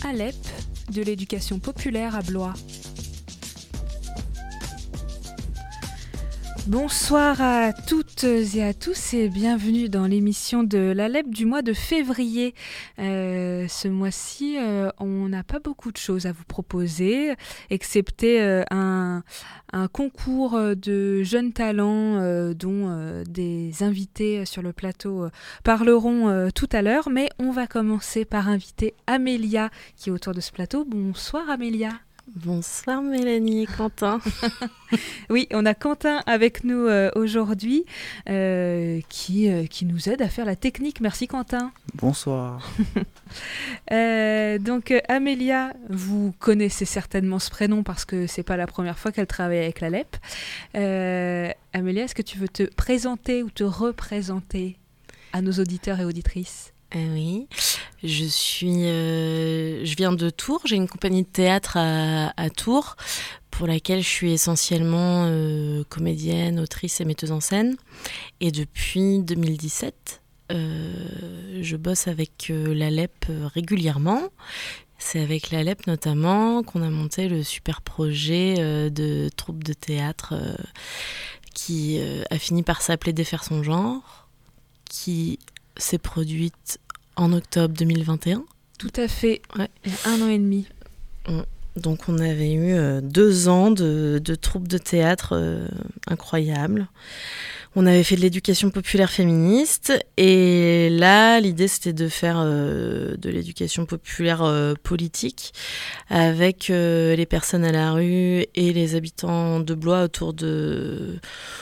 ALEP de l'éducation populaire à Blois. Bonsoir à toutes et à tous et bienvenue dans l'émission de l'ALEP du mois de février. Ce mois-ci, on n'a pas beaucoup de choses à vous proposer, excepté un concours de jeunes talents dont des invités sur le plateau parleront tout à l'heure. Mais on va commencer par inviter Amélia qui est autour de ce plateau. Bonsoir Amélia. Bonsoir Mélanie et Quentin. Oui, on a Quentin avec nous aujourd'hui qui nous aide à faire la technique. Merci Quentin. Bonsoir. Donc Amélia, vous connaissez certainement ce prénom parce que c'est pas la première fois qu'elle travaille avec l'ALEP. Amélia, est-ce que tu veux te présenter ou te représenter à nos auditeurs et auditrices ? Oui, je viens de Tours, j'ai une compagnie de théâtre à Tours pour laquelle je suis essentiellement comédienne, autrice et metteuse en scène. Et depuis 2017, je bosse avec l'ALEP régulièrement. C'est avec l'ALEP notamment qu'on a monté le super projet de troupe de théâtre qui a fini par s'appeler Défaire son genre, qui s'est produite en octobre 2021. Tout à fait, ouais. Il y a 1 an et demi. Donc on avait eu 2 ans de troupe de théâtre incroyable. On avait fait de l'éducation populaire féministe et là l'idée c'était de faire de l'éducation populaire politique avec les personnes à la rue et les habitants de Blois autour de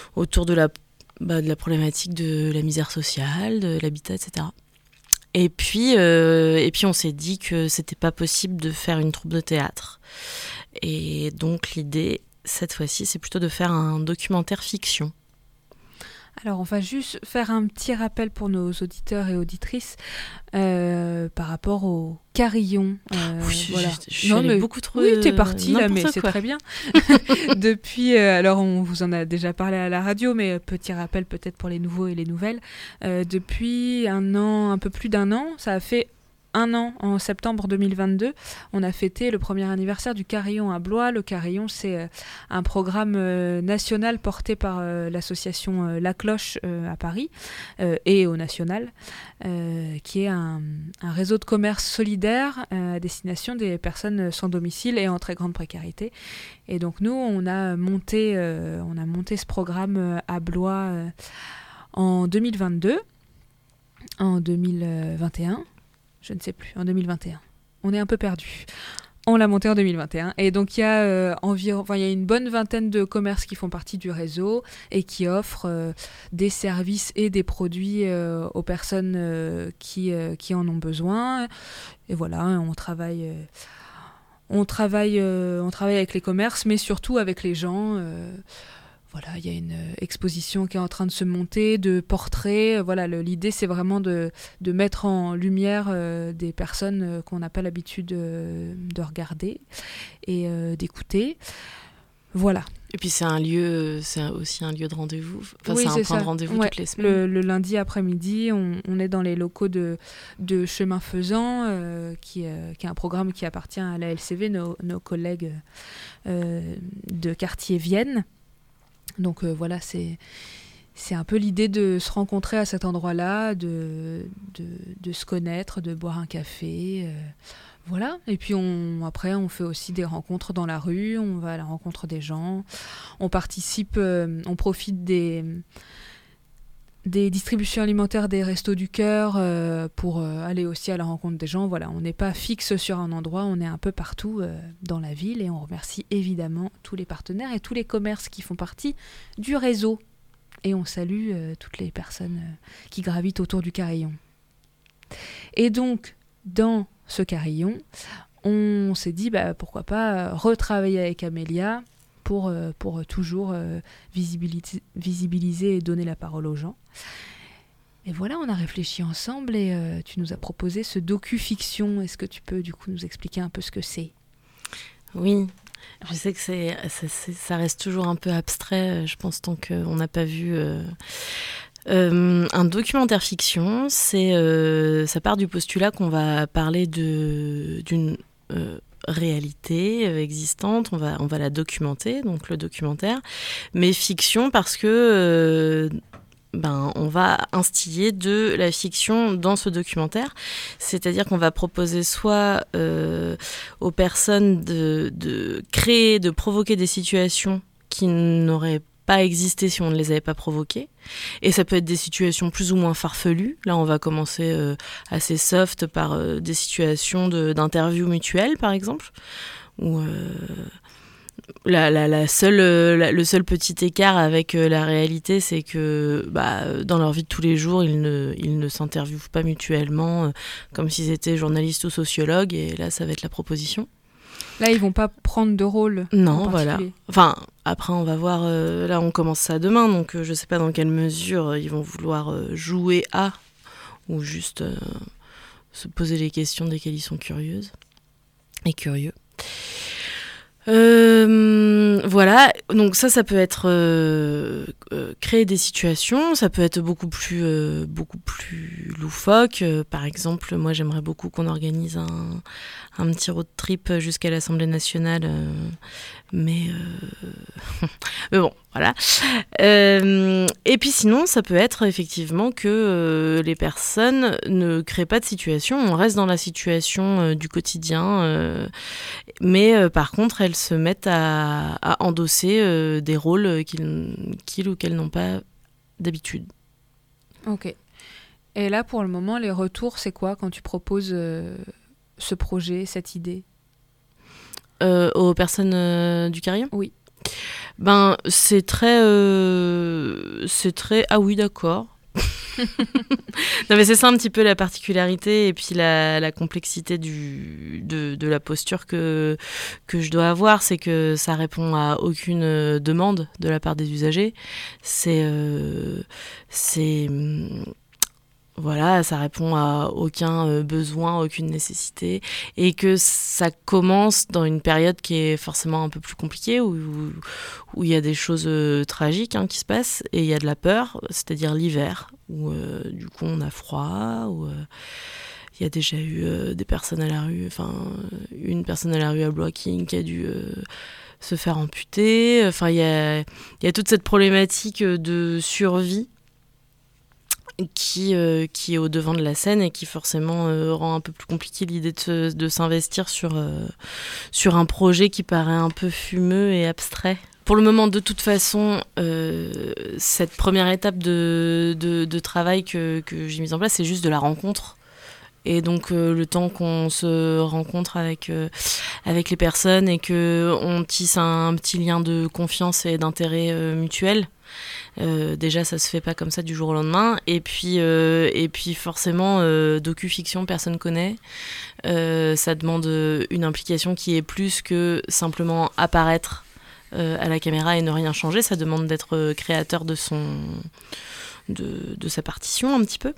la problématique de la misère sociale, de l'habitat, etc. Et puis on s'est dit que c'était pas possible de faire une troupe de théâtre. Et donc l'idée, cette fois-ci, c'est plutôt de faire un documentaire fiction. Alors, on va juste faire un petit rappel pour nos auditeurs et auditrices par rapport au carillon. Oui, voilà. Je suis allée beaucoup trop... Oui, t'es partie là, mais c'est quoi. très bien. Depuis, alors on vous en a déjà parlé à la radio, mais petit rappel peut-être pour les nouveaux et les nouvelles. Depuis un an, un peu plus d'1 an, ça a fait 1 an, en septembre 2022, on a fêté le premier anniversaire du Carillon à Blois. Le Carillon, c'est un programme national porté par l'association La Cloche à Paris et au national, qui est un réseau de commerce solidaire à destination des personnes sans domicile et en très grande précarité. Et donc nous, on a monté ce programme à Blois en 2022, en 2021. Je ne sais plus, en 2021. On est un peu perdu. On l'a monté en 2021. Et donc, il y a une bonne vingtaine de commerces qui font partie du réseau et qui offrent des services et des produits aux personnes qui en ont besoin. Et voilà, on travaille avec les commerces, mais surtout avec les gens. Voilà, il y a une exposition qui est en train de se monter, de portraits. Voilà, l'idée, c'est vraiment de mettre en lumière des personnes qu'on n'a pas l'habitude de regarder et d'écouter. Voilà. Et puis c'est aussi un lieu de rendez-vous. Enfin, oui, c'est un point de rendez-vous toutes les semaines. Le lundi après-midi, on est dans les locaux de Chemin Faisant, qui est un programme qui appartient à la LCV, nos collègues de quartier Vienne. Donc voilà, c'est un peu l'idée de se rencontrer à cet endroit-là, de se connaître, de boire un café, voilà. Et puis après, on fait aussi des rencontres dans la rue, on va à la rencontre des gens, on participe, on profite des distributions alimentaires des Restos du Cœur pour aller aussi à la rencontre des gens. Voilà, on n'est pas fixe sur un endroit, on est un peu partout dans la ville et on remercie évidemment tous les partenaires et tous les commerces qui font partie du réseau. Et on salue toutes les personnes qui gravitent autour du carillon. Et donc, dans ce carillon, on s'est dit pourquoi pas retravailler avec Amélia pour toujours visibiliser et donner la parole aux gens. Et voilà, on a réfléchi ensemble et tu nous as proposé ce docu-fiction. Est-ce que tu peux du coup nous expliquer un peu ce que c'est ? Oui, je sais que ça reste toujours un peu abstrait, je pense, tant qu'on n'a pas vu... un documentaire fiction, ça part du postulat qu'on va parler d'une réalité existante, on va la documenter, donc le documentaire, mais fiction parce que on va instiller de la fiction dans ce documentaire, c'est-à-dire qu'on va proposer soit aux personnes de créer, de provoquer des situations qui n'auraient pas existé si on ne les avait pas provoquées. Et ça peut être des situations plus ou moins farfelues. Là, on va commencer assez soft par des situations d'interviews mutuelles, par exemple, où le seul petit écart avec la réalité, c'est que dans leur vie de tous les jours, ils ne s'interviewent pas mutuellement comme s'ils étaient journalistes ou sociologues. Et là, ça va être la proposition. Là, ils vont pas prendre de rôle. Non, voilà. Enfin, après, on va voir. Là, on commence ça demain, donc je sais pas dans quelle mesure ils vont vouloir jouer à ou juste se poser les questions desquelles ils sont curieuses et curieux. Voilà, donc ça peut être créer des situations, ça peut être beaucoup plus loufoque. Par exemple, moi j'aimerais beaucoup qu'on organise un petit road trip jusqu'à l'Assemblée nationale, mais bon, voilà. Et puis sinon, ça peut être effectivement que les personnes ne créent pas de situation, on reste dans la situation du quotidien, mais par contre, elles se mettent à endosser des rôles qu'ils ou qu'elles n'ont pas d'habitude. Ok. Et là, pour le moment, les retours, c'est quoi quand tu proposes ce projet, cette idée aux personnes du carillon ? Oui. C'est très ah oui, d'accord. Non, mais c'est ça un petit peu la particularité et puis la complexité de la posture que je dois avoir, c'est que ça répond à aucune demande de la part des usagers. Voilà, ça répond à aucun besoin, aucune nécessité, et que ça commence dans une période qui est forcément un peu plus compliquée, où il y a des choses tragiques qui se passent, et il y a de la peur, c'est-à-dire l'hiver, où du coup on a froid, où il y a déjà eu des personnes à la rue, enfin une personne à la rue à Blois-King qui a dû se faire amputer, enfin il y a toute cette problématique de survie qui est au devant de la scène et qui forcément rend un peu plus compliqué l'idée de s'investir sur un projet qui paraît un peu fumeux et abstrait. Pour le moment, de toute façon, cette première étape de travail que j'ai mise en place, c'est juste de la rencontre. Et donc le temps qu'on se rencontre avec les personnes et qu'on tisse un petit lien de confiance et d'intérêt mutuel. Déjà ça se fait pas comme ça du jour au lendemain et puis forcément docu-fiction personne connaît, ça demande une implication qui est plus que simplement apparaître à la caméra et ne rien changer, ça demande d'être créateur de sa partition un petit peu.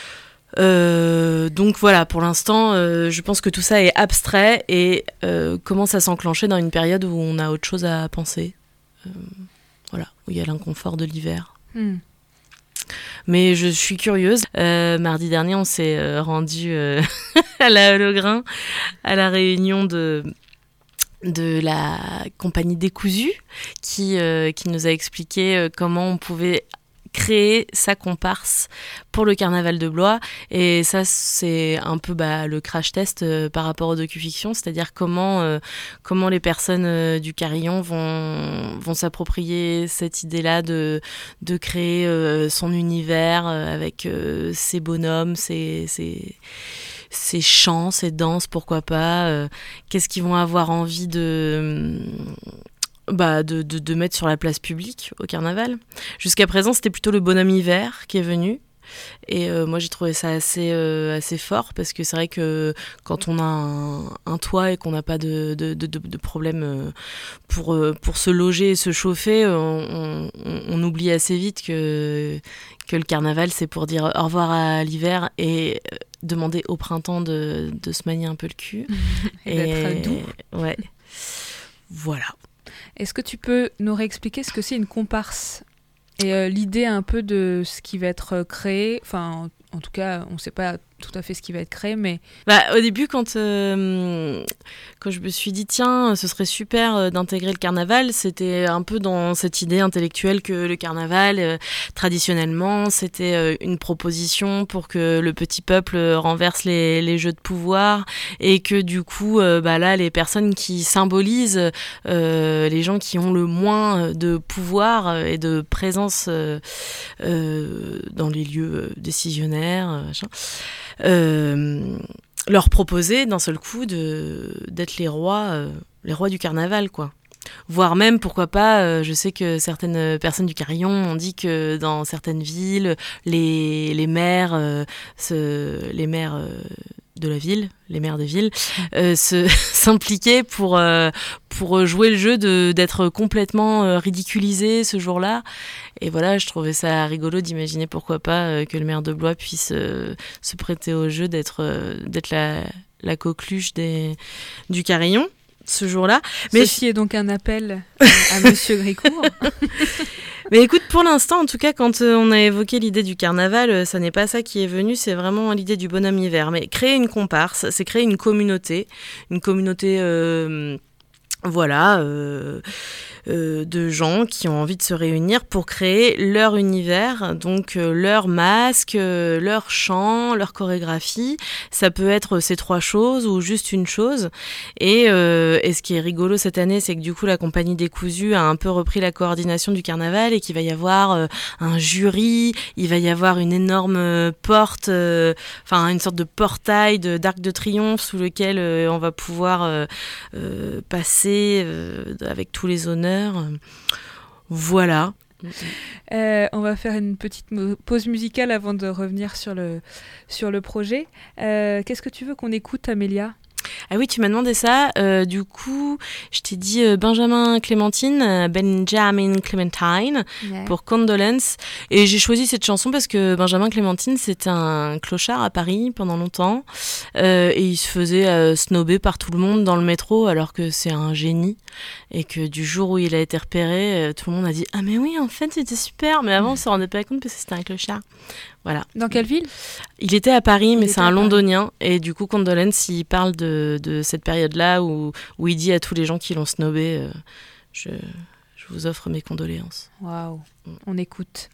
Donc voilà, pour l'instant je pense que tout ça est abstrait et commence à s'enclencher dans une période où on a autre chose à penser. Voilà, où il y a l'inconfort de l'hiver. Mais je suis curieuse. Mardi dernier, on s'est rendu à la Holograin, à la réunion de la compagnie Décousu, qui nous a expliqué comment on pouvait créer sa comparse pour le carnaval de Blois, et ça c'est un peu le crash test par rapport au docu-fiction, c'est-à-dire comment les personnes du carillon vont s'approprier cette idée-là de créer son univers avec ses bonhommes, ses chants, ses danses, pourquoi pas, qu'est-ce qu'ils vont avoir envie de mettre sur la place publique au carnaval. Jusqu'à présent, c'était plutôt le bonhomme hiver qui est venu. Et moi, j'ai trouvé ça assez fort parce que c'est vrai que quand on a un toit et qu'on n'a pas de problème pour se loger et se chauffer, on oublie assez vite que le carnaval, c'est pour dire au revoir à l'hiver et demander au printemps de se manier un peu le cul. et d'être doux. Ouais. Voilà. Est-ce que tu peux nous réexpliquer ce que c'est une comparse et l'idée un peu de ce qui va être créé, enfin en tout cas on ne sait pas tout à fait ce qui va être créé, mais... Au début, quand je me suis dit, tiens, ce serait super d'intégrer le carnaval, c'était un peu dans cette idée intellectuelle que le carnaval, traditionnellement, c'était une proposition pour que le petit peuple renverse les jeux de pouvoir, et que du coup, là, les personnes qui symbolisent les gens qui ont le moins de pouvoir et de présence dans les lieux décisionnaires, leur proposer d'un seul coup d'être les rois du carnaval, quoi. Voire même, pourquoi pas, je sais que certaines personnes du Carillon ont dit que dans certaines villes, les maires de la ville, les maires de ville, s'impliquaient pour jouer le jeu d'être complètement ridiculisés ce jour-là. Et voilà, je trouvais ça rigolo d'imaginer pourquoi pas que le maire de Blois puisse se prêter au jeu d'être la coqueluche du Carillon ce jour-là. Mais ceci est donc un appel à Monsieur Grécourt. Mais écoute, pour l'instant, en tout cas, quand on a évoqué l'idée du carnaval, ça n'est pas ça qui est venu, c'est vraiment l'idée du bonhomme hiver. Mais créer une comparse, c'est créer une communauté de gens qui ont envie de se réunir pour créer leur univers, donc leur masque, leur chant, leur chorégraphie. Ça peut être ces 3 choses ou juste une chose. Et ce qui est rigolo cette année, c'est que du coup la compagnie Décousu a un peu repris la coordination du carnaval et qu'il va y avoir un jury, il va y avoir une énorme porte, une sorte de portail d'arc de triomphe sous lequel on va pouvoir passer avec tous les honneurs. Voilà. On va faire une petite pause musicale avant de revenir sur le projet. Qu'est-ce que tu veux qu'on écoute, Amélia ? Ah oui, tu m'as demandé ça. Du coup, je t'ai dit Benjamin Clementine, pour Condolence. Et j'ai choisi cette chanson parce que Benjamin Clementine, c'était un clochard à Paris pendant longtemps. Et il se faisait snobber par tout le monde dans le métro alors que c'est un génie. Et que du jour où il a été repéré, tout le monde a dit « Ah mais oui, en fait, c'était super !» Mais avant, on ne se rendait pas compte parce que c'était un clochard. Voilà. Dans quelle ville ? Il était à Paris, mais c'est un londonien. Et du coup, Condolence, il parle de cette période-là où il dit à tous les gens qui l'ont snobé je vous offre mes condoléances. Waouh, on écoute.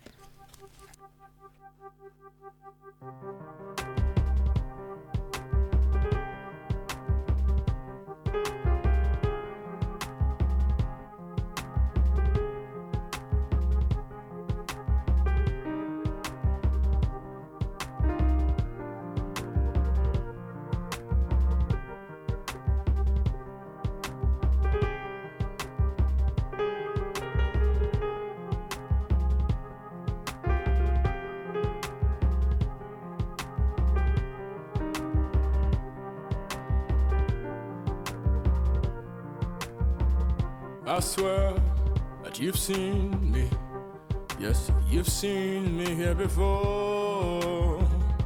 I swear that you've seen me. Yes, you've seen me here before.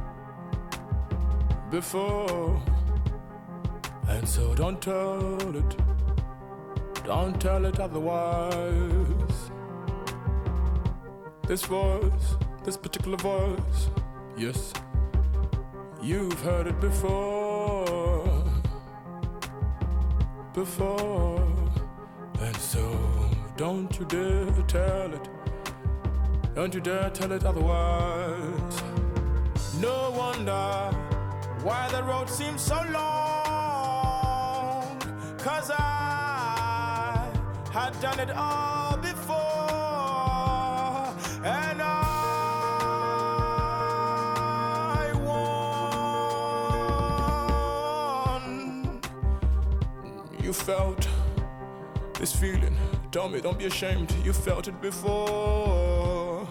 And so don't tell it otherwise. This voice, this particular voice, yes, you've heard it before. And so, don't you dare tell it. Don't you dare tell it otherwise. No wonder why the road seems so long. 'Cause I had done it all before. And I won. You felt this feeling, tell me, don't be ashamed. You felt it before.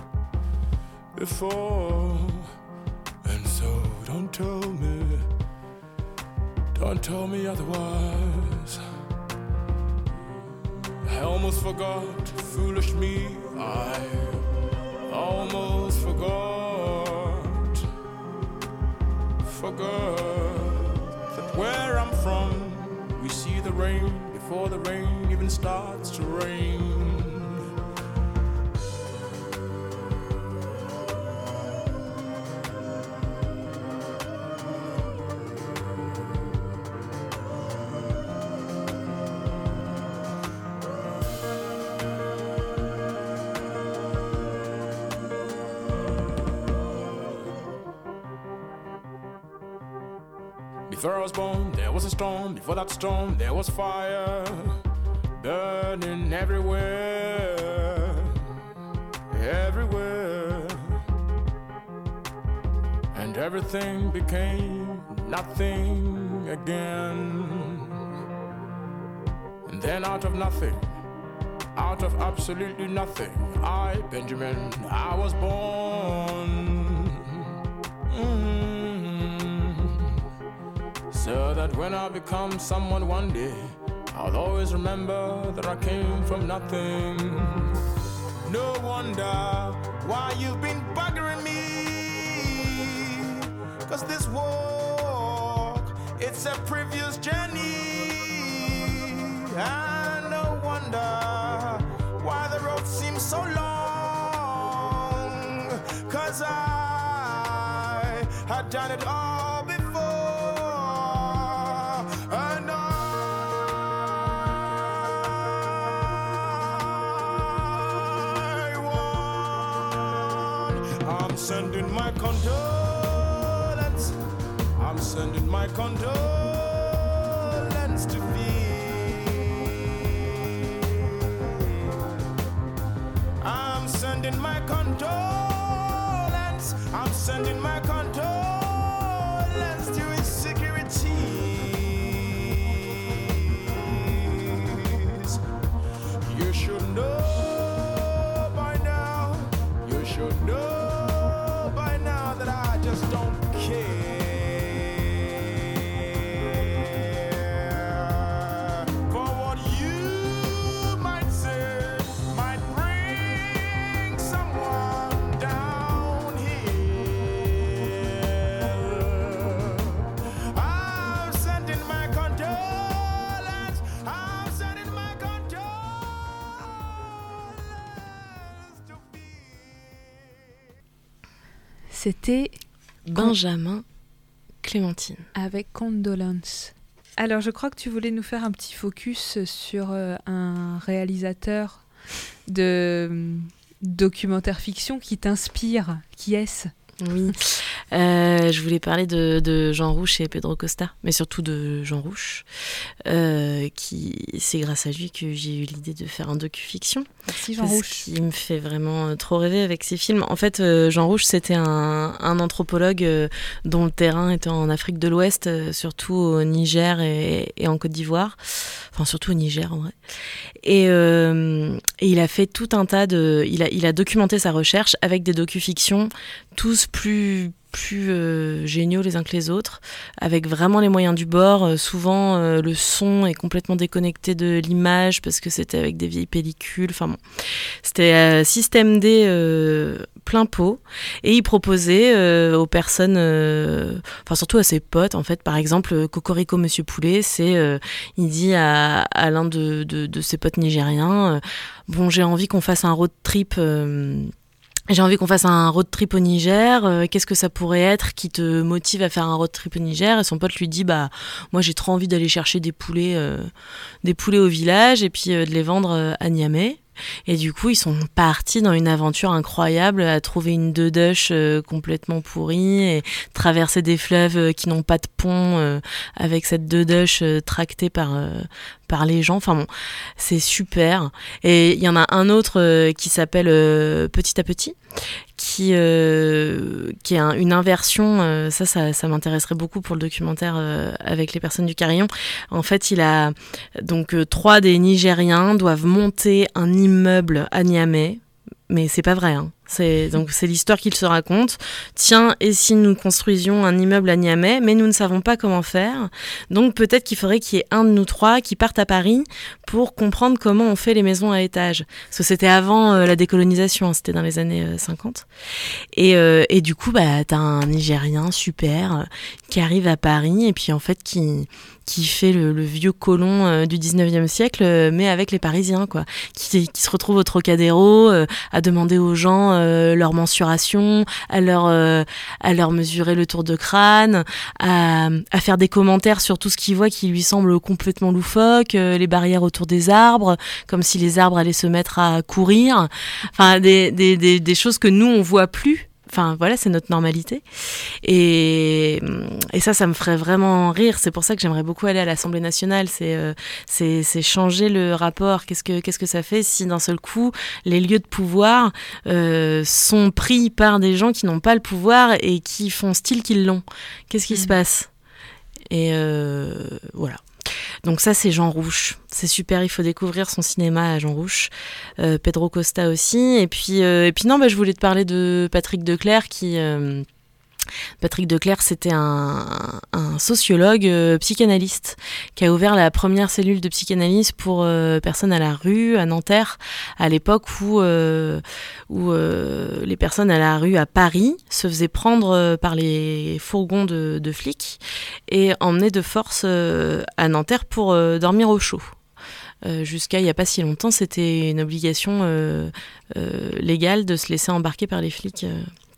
And so don't tell me otherwise. I almost forgot, foolish me, I almost forgot that where I'm from, we see the rain before the rain even starts to rain. Before I was born, there was a storm. Before that storm, there was fire burning everywhere, everywhere. And everything became nothing again. And then out of nothing, out of absolutely nothing, I, Benjamin, I was born. So that when I become someone one day, I'll always remember that I came from nothing. No wonder why you've been buggering me, 'cause this walk, it's a previous journey. And no wonder why the road seems so long, 'cause I had done it all before. And I'm sending my condolence. I'm sending my condolence to thee. I'm sending my condolence. I'm sending my condolence to insecurities. You should know by now. You should know by now that I just don't care for what you might say might bring someone down here. I'm sending my condolence. I'm sending my condolence to be. C'était Benjamin Clémentine. avec Condolence. Alors, je crois que tu voulais nous faire un petit focus sur un réalisateur de documentaire fiction qui t'inspire. Qui est-ce ? Oui, je voulais parler de Jean Rouch et Pedro Costa, mais surtout de Jean Rouch, c'est grâce à lui que j'ai eu l'idée de faire un docu-fiction. Merci Jean Rouch. Qui me fait vraiment trop rêver avec ses films. En fait, Jean Rouch, c'était un anthropologue dont le terrain était en Afrique de l'Ouest, surtout au Niger et en Côte d'Ivoire. Enfin, surtout au Niger, en vrai. Et il a fait tout un tas de... Il a documenté sa recherche avec des docu-fictions, tous plus géniaux les uns que les autres, avec vraiment les moyens du bord. Souvent, le son est complètement déconnecté de l'image parce que c'était avec des vieilles pellicules. Enfin bon, c'était système D plein pot. Et il proposait aux personnes, enfin surtout à ses potes, en fait. Par exemple, Cocorico Monsieur Poulet, il dit à l'un de ses potes nigériens, bon, j'ai envie qu'on fasse un road trip. J'ai envie qu'on fasse un road trip au Niger. Qu'est-ce que ça pourrait être qui te motive à faire un road trip au Niger ? Et son pote lui dit, bah, moi j'ai trop envie d'aller chercher des poulets au village et puis de les vendre à Niamey. Et du coup, ils sont partis dans une aventure incroyable à trouver une Dedush complètement pourrie et traverser des fleuves qui n'ont pas de pont avec cette Dedush tractée par les gens. Enfin bon, c'est super. Et il y en a un autre qui s'appelle Petit à Petit, qui est une inversion. Ça m'intéresserait beaucoup pour le documentaire avec les personnes du Carillon. En fait, il a donc 3 des Nigériens doivent monter un immeuble à Niamey, mais c'est pas vrai, hein. C'est l'histoire qu'il se raconte. Tiens, et si nous construisions un immeuble à Niamey, mais nous ne savons pas comment faire. Donc peut-être qu'il faudrait qu'il y ait un de nous 3 qui parte à Paris pour comprendre comment on fait les maisons à étage. Parce que c'était avant la décolonisation, hein, c'était dans les années 50. Et du coup, bah, t'as un Nigérien super qui arrive à Paris et puis en fait qui fait le vieux colon du 19e siècle, mais avec les Parisiens, quoi. Qui se retrouve au Trocadéro à demander aux gens leur mensuration, à leur mesurer le tour de crâne, à faire des commentaires sur tout ce qu'il voit qui lui semble complètement loufoque, les barrières autour des arbres, comme si les arbres allaient se mettre à courir. Enfin, des choses que nous, on voit plus. Enfin, voilà, c'est notre normalité. Et ça me ferait vraiment rire. C'est pour ça que j'aimerais beaucoup aller à l'Assemblée nationale. C'est changer le rapport. Qu'est-ce que ça fait si d'un seul coup, les lieux de pouvoir sont pris par des gens qui n'ont pas le pouvoir et qui font style qu'ils l'ont? Qu'est-ce qui se passe? Et voilà. Donc ça, c'est Jean Rouch. C'est super, il faut découvrir son cinéma à Jean Rouch. Pedro Costa aussi. Et puis non, je voulais te parler de Patrick Declercq qui... Patrick Declercq, c'était un sociologue psychanalyste qui a ouvert la première cellule de psychanalyse pour personnes à la rue à Nanterre, à l'époque où les personnes à la rue à Paris se faisaient prendre par les fourgons de flics et emmenées de force à Nanterre pour dormir au chaud. Jusqu'à il n'y a pas si longtemps, c'était une obligation légale de se laisser embarquer par les flics.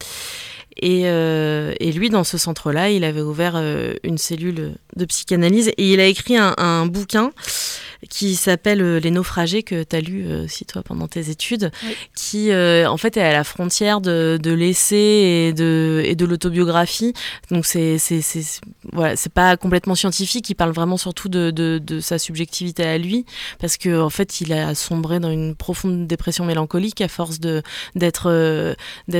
Et lui, dans ce centre-là, il avait ouvert une cellule de psychanalyse et il a écrit un bouquin qui s'appelle Les naufragés, que tu as lu aussi toi pendant tes études, oui. Qui en fait est à la frontière de l'essai et de l'autobiographie. Donc voilà, c'est pas complètement scientifique, il parle vraiment surtout de sa subjectivité à lui, parce que en fait il a sombré dans une profonde dépression mélancolique à force d'être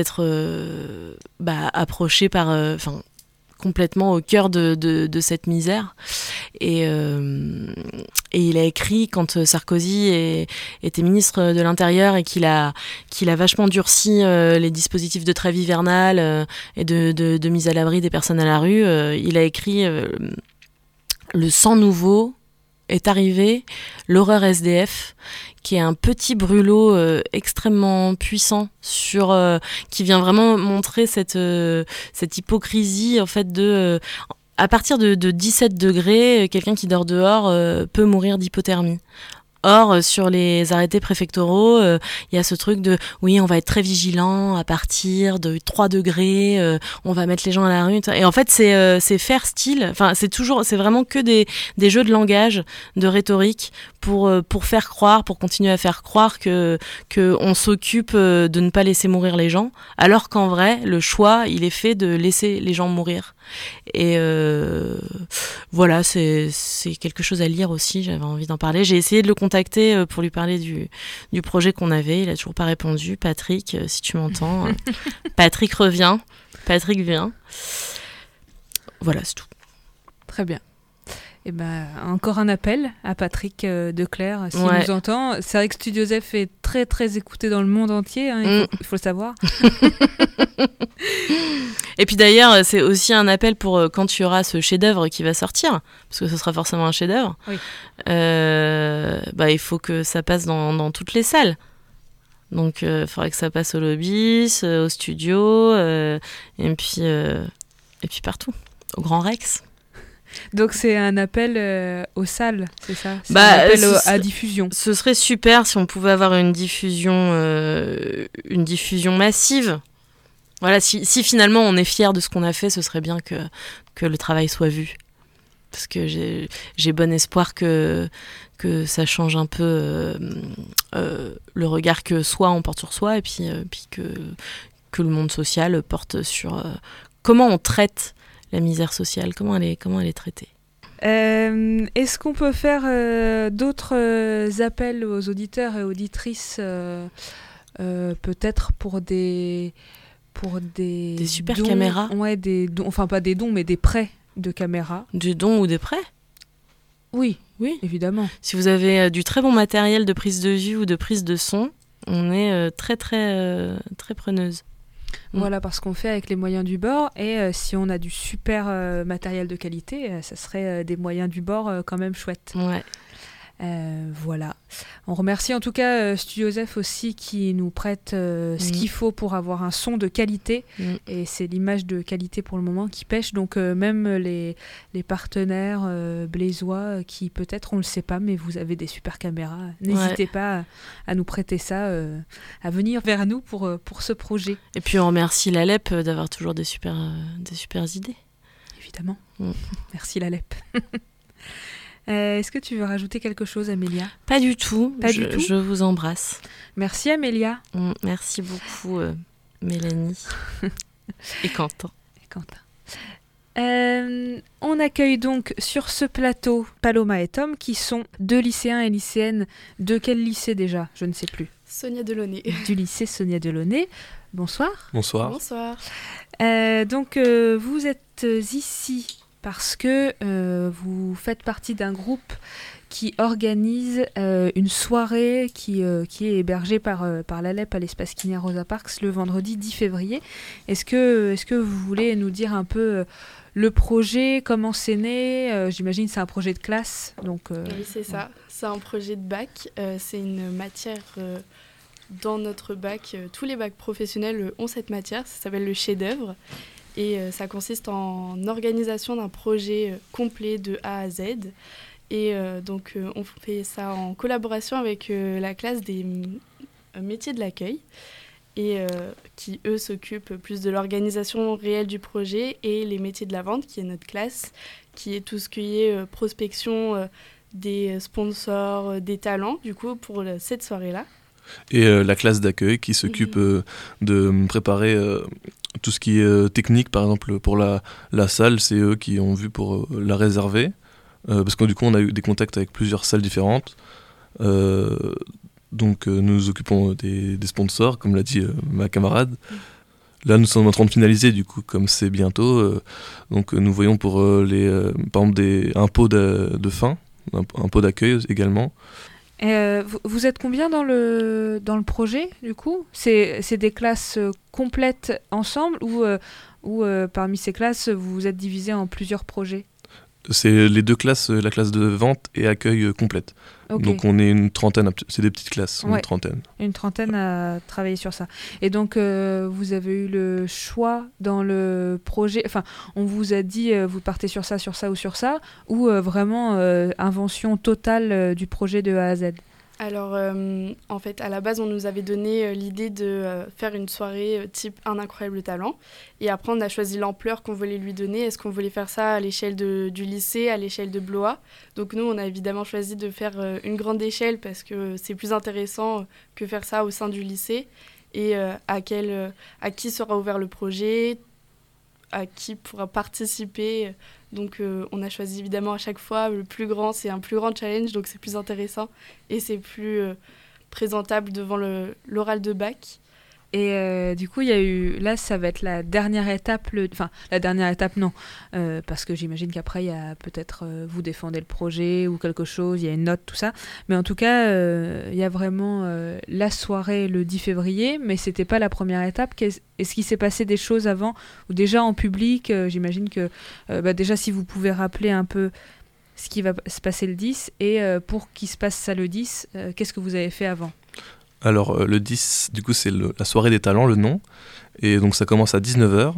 approché par complètement au cœur de cette misère. Et il a écrit quand Sarkozy était ministre de l'Intérieur et qu'il a vachement durci les dispositifs de trêve hivernale et de mise à l'abri des personnes à la rue. Il a écrit le sang nouveau est arrivé, l'horreur SDF, qui est un petit brûlot extrêmement puissant qui vient vraiment montrer cette hypocrisie en fait à partir de 17 degrés, quelqu'un qui dort dehors peut mourir d'hypothermie. Or, sur les arrêtés préfectoraux, il y a ce truc de oui, on va être très vigilant à partir de 3 degrés, on va mettre les gens à la rue. Et en fait, c'est faire style. Enfin, c'est vraiment que des jeux de langage, de rhétorique pour faire croire, pour continuer à faire croire que on s'occupe de ne pas laisser mourir les gens, alors qu'en vrai, le choix, il est fait de laisser les gens mourir. Et voilà, c'est quelque chose à lire aussi, j'avais envie d'en parler. J'ai essayé de le contacter pour lui parler du projet qu'on avait, il a toujours pas répondu. Patrick, si tu m'entends, Patrick revient, Patrick vient. Voilà, c'est tout. Très bien. Et encore un appel à Patrick Declercq, s'il nous entend. C'est vrai que Studio Zef est très très écouté dans le monde entier, hein, il faut le savoir. Et puis d'ailleurs, c'est aussi un appel pour quand tu auras ce chef-d'œuvre qui va sortir, parce que ce sera forcément un chef-d'œuvre. Oui. Il faut que ça passe dans toutes les salles. Donc, il faudrait que ça passe au Lobis, au studio, et puis partout, au Grand Rex. Donc c'est un appel aux salles, c'est ça? C'est un appel à diffusion. Ce serait super si on pouvait avoir une diffusion massive. Voilà, si finalement on est fier de ce qu'on a fait, ce serait bien que le travail soit vu. Parce que j'ai bon espoir que ça change un peu le regard que soi on porte sur soi, et puis que le monde social porte sur comment on traite la misère sociale, comment elle est traitée. Est-ce qu'on peut faire d'autres appels aux auditeurs et auditrices, peut-être pour des super dons, caméras? Ouais, des dons, enfin pas des dons, mais des prêts de caméras. Des dons ou des prêts? Oui, évidemment. Si vous avez du très bon matériel de prise de vue ou de prise de son, on est très très très preneuse. Voilà, parce qu'on fait avec les moyens du bord, et si on a du super matériel de qualité, ça serait des moyens du bord quand même chouettes. Ouais. Voilà. On remercie en tout cas Studio Zef aussi qui nous prête ce qu'il faut pour avoir un son de qualité, et c'est l'image de qualité pour le moment qui pêche, donc même les partenaires blésois qui peut-être on le sait pas, mais vous avez des super caméras, n'hésitez pas à nous prêter ça, à venir vers nous pour ce projet. Et puis on remercie l'ALEP d'avoir toujours des super idées. Évidemment. Merci l'ALEP. Est-ce que tu veux rajouter quelque chose, Amélia? Pas du tout. Je vous embrasse. Merci, Amélia. Merci beaucoup, Mélanie. Et Quentin. On accueille donc sur ce plateau Paloma et Tom, qui sont 2 lycéens et lycéennes de quel lycée déjà ? Je ne sais plus. Sonia Delaunay. Du lycée Sonia Delaunay. Bonsoir. Bonsoir. Bonsoir. Donc vous êtes ici parce que vous faites partie d'un groupe qui organise une soirée qui est hébergée par l'ALEP à l'espace Kiné Rosa Parks le vendredi 10 février. Est-ce que vous voulez nous dire un peu le projet, comment c'est né ? J'imagine que c'est un projet de classe. Donc, oui, c'est ça. C'est un projet de bac. C'est une matière dans notre bac. Tous les bacs professionnels ont cette matière. Ça s'appelle le chef-d'œuvre. Et ça consiste en organisation d'un projet complet de A à Z. Et donc, on fait ça en collaboration avec la classe des métiers de l'accueil. Et qui, eux, s'occupent plus de l'organisation réelle du projet, et les métiers de la vente, qui est notre classe, qui est tout ce qui est prospection des sponsors, des talents, du coup, pour cette soirée-là. Et la classe d'accueil qui s'occupe de préparer tout ce qui est technique, par exemple, pour la salle, c'est eux qui ont vu pour la réserver, parce que du coup, on a eu des contacts avec plusieurs salles différentes. Donc nous nous occupons des sponsors, comme l'a dit ma camarade. Là, nous sommes en train de finaliser, du coup, comme c'est bientôt. Donc nous voyons pour par exemple un pot de fin, un pot d'accueil également. Vous êtes combien dans le projet, du coup ? C'est des classes complètes ensemble ou parmi ces classes, vous vous êtes divisés en plusieurs projets ? C'est les 2 classes, la classe de vente et accueil complète. Okay. Donc on est une trentaine, c'est des petites classes, ouais. Une trentaine à travailler sur ça. Et donc vous avez eu le choix dans le projet, enfin on vous a dit vous partez sur ça ou sur ça, ou vraiment invention totale du projet de A à Z ? Alors, en fait, à la base, on nous avait donné l'idée de faire une soirée type Un incroyable talent. Et après, on a choisi l'ampleur qu'on voulait lui donner. Est-ce qu'on voulait faire ça à l'échelle du lycée, à l'échelle de Blois ? Donc nous, on a évidemment choisi de faire une grande échelle parce que c'est plus intéressant que faire ça au sein du lycée. Et à qui sera ouvert le projet, à qui pourra participer. Donc on a choisi évidemment à chaque fois le plus grand, c'est un plus grand challenge, donc c'est plus intéressant et c'est plus présentable devant l'oral de bac. Et du coup, il y a eu, là, ça va être la dernière étape, la dernière étape, non, parce que j'imagine qu'après, il y a peut-être, vous défendez le projet ou quelque chose, il y a une note, tout ça, mais en tout cas, il y a vraiment la soirée le 10 février, mais c'était pas la première étape. Est-ce qu'il s'est passé des choses avant, ou déjà en public, j'imagine que, déjà, si vous pouvez rappeler un peu ce qui va se passer le 10, et pour qu'il se passe ça le 10, qu'est-ce que vous avez fait avant ? Alors le 10, du coup, c'est la soirée des talents, le nom. Et donc ça commence à 19h.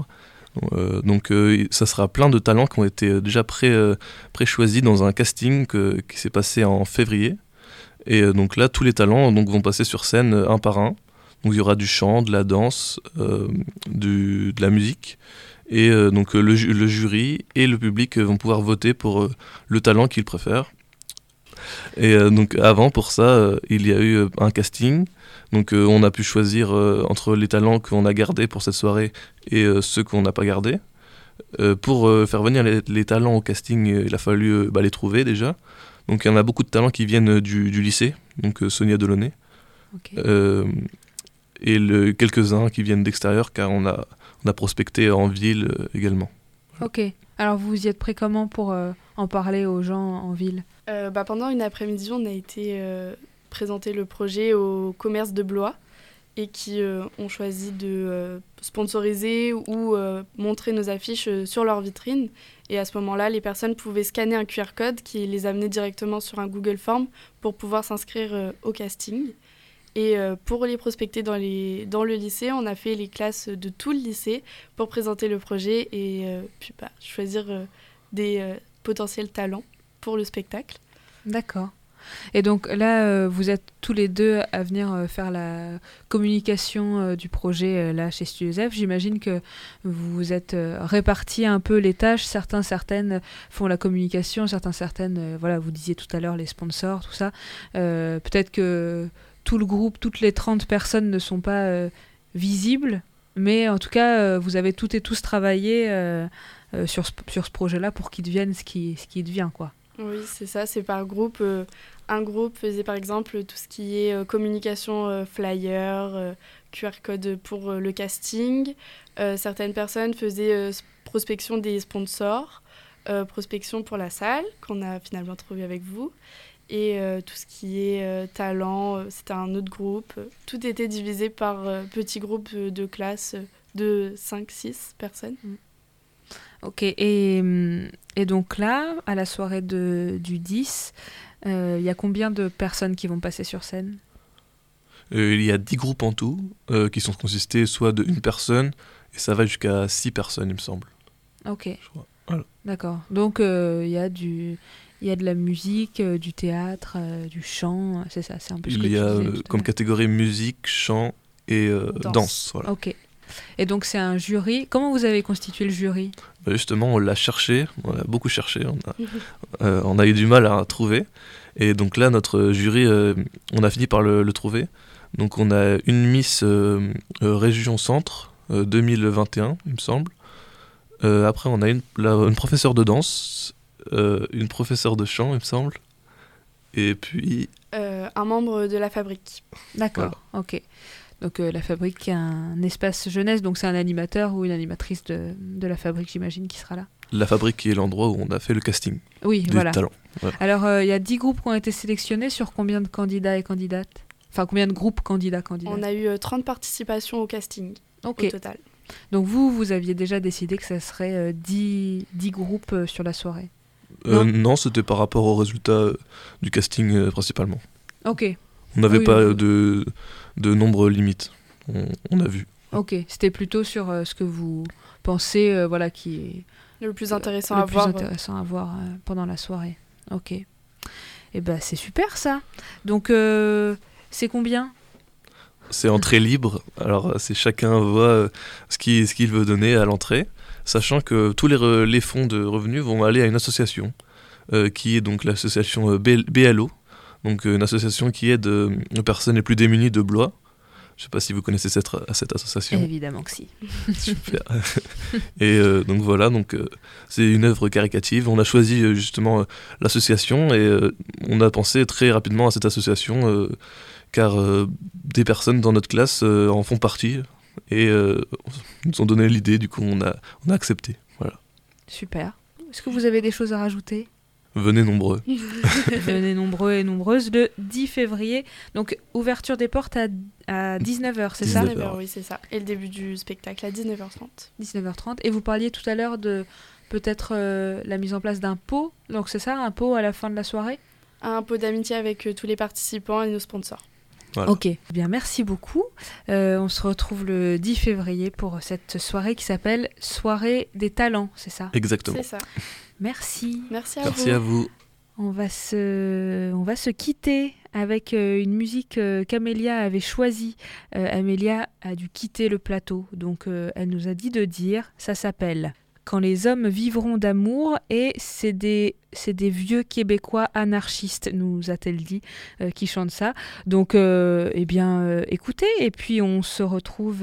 Donc ça sera plein de talents qui ont été déjà pré-choisis dans un casting qui s'est passé en février. Et donc là, tous les talents vont passer sur scène un par un. Donc il y aura du chant, de la danse, de la musique. Et donc le jury et le public vont pouvoir voter pour le talent qu'ils préfèrent. Et donc avant, pour ça, il y a eu un casting. Donc on a pu choisir entre les talents qu'on a gardés pour cette soirée et ceux qu'on n'a pas gardés. Pour faire venir les talents au casting, il a fallu les trouver déjà. Donc il y en a beaucoup de talents qui viennent du lycée, donc Sonia Delaunay. Okay. Et quelques-uns qui viennent d'extérieur, car on a prospecté en ville également. Ok. Alors vous y êtes prêts comment pour en parler aux gens en ville ? Pendant une après-midi, on a été présenter le projet au commerce de Blois et qui ont choisi de sponsoriser ou montrer nos affiches sur leur vitrine. Et à ce moment-là, les personnes pouvaient scanner un QR code qui les amenait directement sur un Google Form pour pouvoir s'inscrire au casting. Et pour les prospecter dans le lycée, on a fait les classes de tout le lycée pour présenter le projet et puis choisir des potentiels talents pour le spectacle. D'accord. Et donc là, vous êtes tous les deux à venir faire la communication du projet là chez Studio F. J'imagine que vous êtes répartis un peu les tâches. Certaines font la communication, certaines, voilà, vous disiez tout à l'heure les sponsors, tout ça. Peut-être que tout le groupe, toutes les 30 personnes ne sont pas visibles, Mais en tout cas, vous avez toutes et tous travaillé sur ce projet-là pour qu'il devienne ce qui devient, quoi. Oui, c'est ça, c'est par groupe. Un groupe faisait par exemple tout ce qui est communication flyer, QR code pour le casting. Certaines personnes faisaient prospection des sponsors, prospection pour la salle, qu'on a finalement trouvé avec vous. Et tout ce qui est talent, c'était un autre groupe. Tout était divisé par petits groupes de classe de 5-6 personnes. Ok, et donc là, à la soirée du 10, il y a combien de personnes qui vont passer sur scène ? Il y a 10 groupes en tout, qui sont consistés soit de une personne, et ça va jusqu'à 6 personnes, il me semble. Ok, Je crois. Voilà. d'accord. Donc il y a de la musique, du théâtre, du chant, c'est ça, c'est un peu ce que Il y tu a disais tout à comme l'heure. catégorie musique, chant et danse. Voilà. Ok. Et donc c'est un jury. Comment vous avez constitué le jury ? Bah, justement, on l'a cherché, on a beaucoup cherché, on a eu du mal à trouver. Et donc là, notre jury, on a fini par le trouver. Donc on a une Miss Région Centre 2021, il me semble. Après, on a une professeure de danse, une professeure de chant, il me semble. Et puis... Un membre de la fabrique. D'accord, ok. Donc la fabrique est un espace jeunesse, donc c'est un animateur ou une animatrice de la fabrique, j'imagine, qui sera là. La fabrique qui est l'endroit où on a fait le casting Oui, des voilà. talents. Voilà. Alors il y a 10 groupes qui ont été sélectionnés sur combien de candidats et candidates ? Enfin, combien de groupes candidats-candidates ? On a eu 30 participations au casting Ok. au total. Donc vous aviez déjà décidé que ça serait 10 groupes sur la soirée. Non. Non, c'était par rapport au résultat du casting principalement. Ok, On n'avait Oui, pas oui. de nombre limite. On a vu. ok. C'était plutôt sur ce que vous pensez, voilà, qui est Le plus intéressant le à plus voir. intéressant à voir pendant la soirée. Ok. Et ben c'est super ça. Donc c'est combien ? C'est entrée libre. Alors c'est chacun voit ce qu'il veut donner à l'entrée, sachant que tous les fonds de revenus vont aller à une association qui est donc l'association BLO, donc une association qui aide les personnes les plus démunies de Blois. Je ne sais pas si vous connaissez cette association. Évidemment que si. Super. Et donc voilà, c'est une œuvre caricative. On a choisi justement l'association et on a pensé très rapidement à cette association car des personnes dans notre classe en font partie et nous ont donné l'idée, du coup on a accepté. Voilà. Super. Est-ce que vous avez des choses à rajouter ? Venez nombreux. Venez nombreux et nombreuses le 10 février. Donc ouverture des portes à 19h, c'est ça ? 19h. Oui, c'est ça. Et le début du spectacle à 19h30. 19h30. Et vous parliez tout à l'heure de peut-être la mise en place d'un pot. Donc c'est ça, un pot à la fin de la soirée ? Un pot d'amitié avec tous les participants et nos sponsors. Voilà. Ok, bien merci beaucoup. On se retrouve le 10 février pour cette soirée qui s'appelle Soirée des talents, c'est ça ? Exactement. C'est ça. Merci. Merci à Merci vous. à vous. On va se quitter avec une musique qu'Amélia avait choisie. Amélia a dû quitter le plateau, donc elle nous a dit de dire, ça s'appelle « Quand les hommes vivront d'amour » et c'est des vieux Québécois anarchistes, nous a-t-elle dit, qui chantent ça. Donc, écoutez, et puis on se retrouve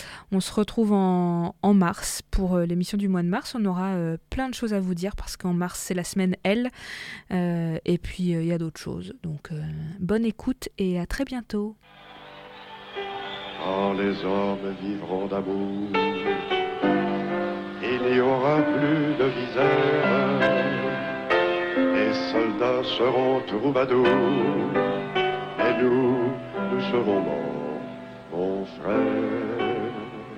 en mars pour l'émission du mois de mars. On aura plein de choses à vous dire parce qu'en mars, c'est la semaine L. Et puis, il y a d'autres choses. Donc, bonne écoute et à très bientôt. Quand les hommes vivront d'amour, il n'y aura plus de misère. Les soldats seront troubadours, et nous serons morts, mon frère.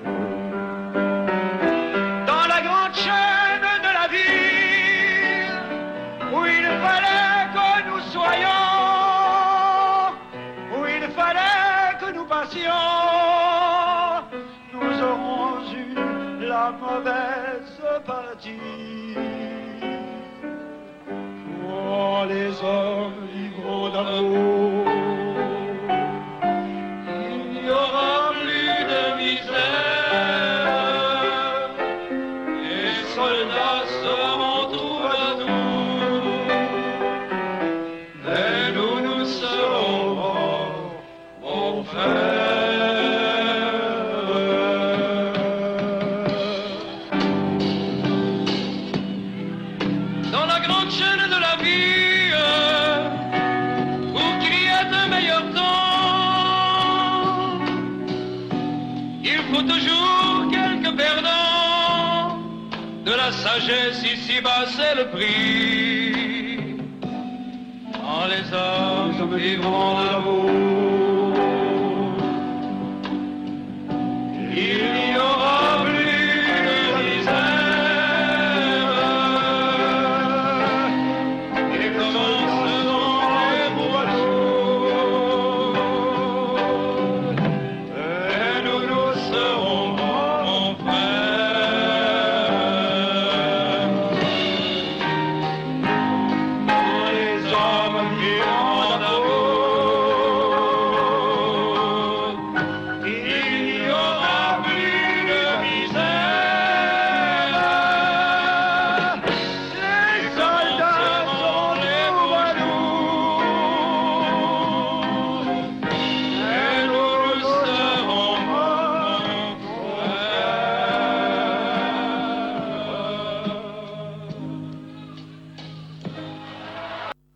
Dans la grande chaîne de la vie, où il fallait que nous soyons, où il fallait que nous passions, nous aurons eu la mauvaise partie. Quand les hommes vivront d'amour, il n'y aura plus de misère. Les soldats seront troubadours, mais nous serons morts, mon frère. faut toujours quelques perdants. De la sagesse ici-bas c'est le prix. Quand les hommes vivront d'amour.